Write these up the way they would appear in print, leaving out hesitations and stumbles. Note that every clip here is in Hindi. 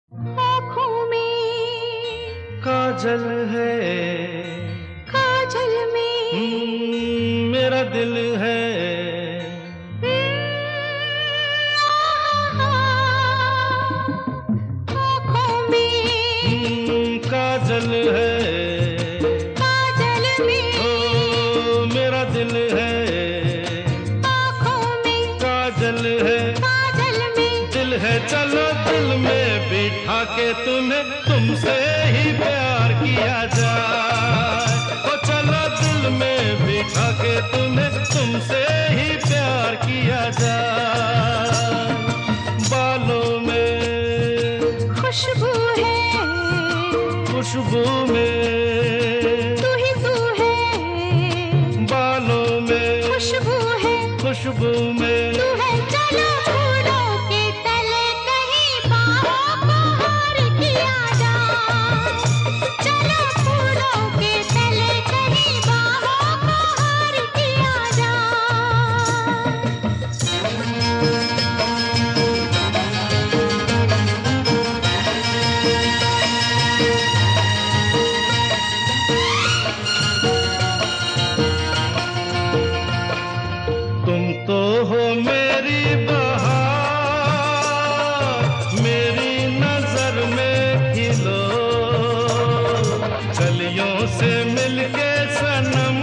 आँखों में काजल है, काजल में मेरा दिल है। आँखों में काजल है, काजल में ओ मेरा दिल है। आँखों में काजल है, काजल में दिल है, चलो दिल में बिठा के तुम्हें तुमसे ही प्यार किया जाए। ओ चलो दिल में बिठा के तुम्हें तुमसे ही प्यार किया जाए। बालों में खुशबू है, खुशबू में, तू ही तू है। बालों में खुशबू है, खुशबू में। तू है। चलो फूलों के तले कहीं बाहों को हार किया जाए। चलो फूलों के तले कहीं बाहों को हार किया जाए। तुम तो हो मेरी बहार, मेरी नजर में खिलो, कलियों से मिलके सनम,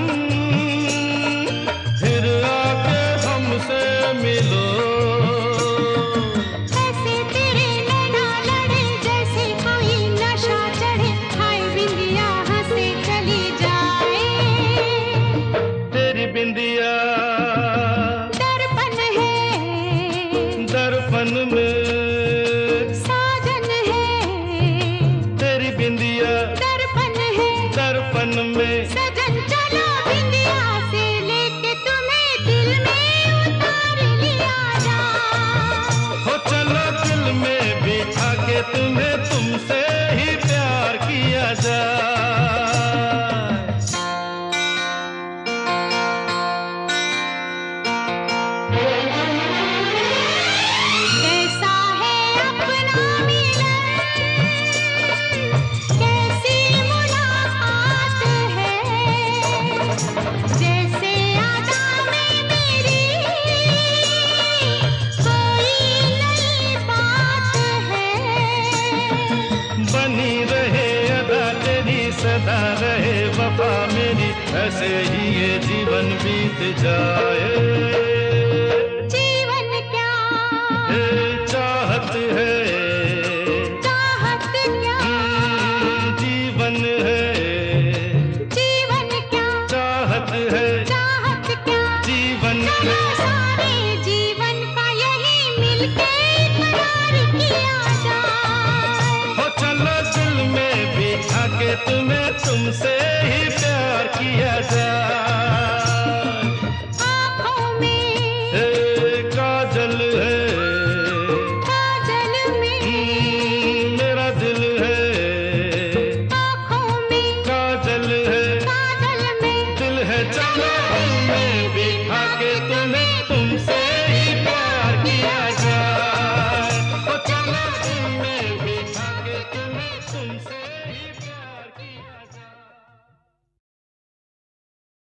फिर आके हमसे मिलो। ऐसे तेरे नैना लड़े जैसे कोई नशा चढ़े, हाय बिंदिया हंसे चली जाए। तेरी बिंदिया दर्पण है, दर्पण में, साजन है। तेरी बिंदिया दर्पण है, दर्पण में। सजन चलो बिंदिया से लेके तुम्हें दिल में उतार लिया जाए। हो चलो दिल में बिठा के तुम्हें तुमसे ही प्यार किया जाए। कैसा है अपना मिलन, कैसी मुलाकात है। जैसे आदा में मेरी कोई नई बात है। बनी रहे अदा तेरी, सदा रहे वफा मेरी, ऐसे ही ये जीवन बीत जाए। जीवन क्या, ये चाहत है, चाहत क्या, जीवन है, जीवन क्या, चाहत है, चाहत क्या। जीवन चलो है। सारे जीवन का यही मिलके करार किया जाए। हो चलो दिल में बिठा के तुम्हें तुमसे ही प्यार किया जाए।